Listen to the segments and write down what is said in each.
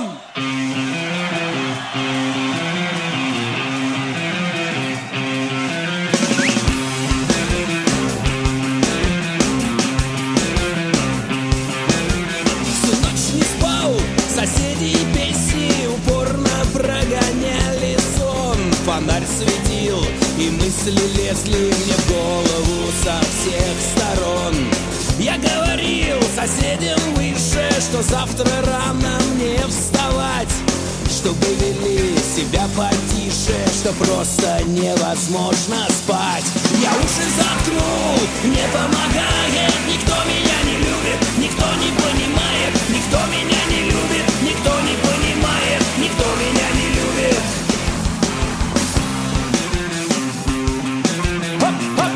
лицом. Всю ночь не спал, соседи и песни упорно прогоняли сон. Фонарь светил, и мысли лезли мне в голову со всех сторон. Я говорил соседям выше, что завтра рано мне вставать, чтобы вели себя потише, что просто невозможно спать. Я уши заткнул, не помогает, никто меня не любит, никто не понимает, никто меня не любит, никто не понимает, никто меня не любит. Хоп-хоп.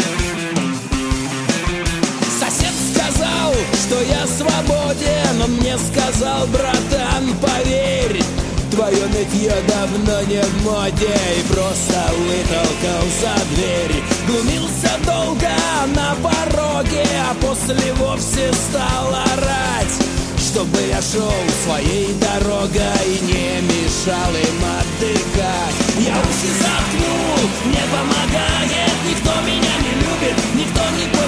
Сосед сказал, что я свободен, он мне сказал: братан, поверь, твое нытье давно не в моде. И просто вытолкал за дверь. Глумился долго на пороге, а после вовсе стал орать, чтобы я шел своей дорогой и не мешал им отдыхать. Я уши заткнул, не помогает, никто меня не любит, никто не понимает,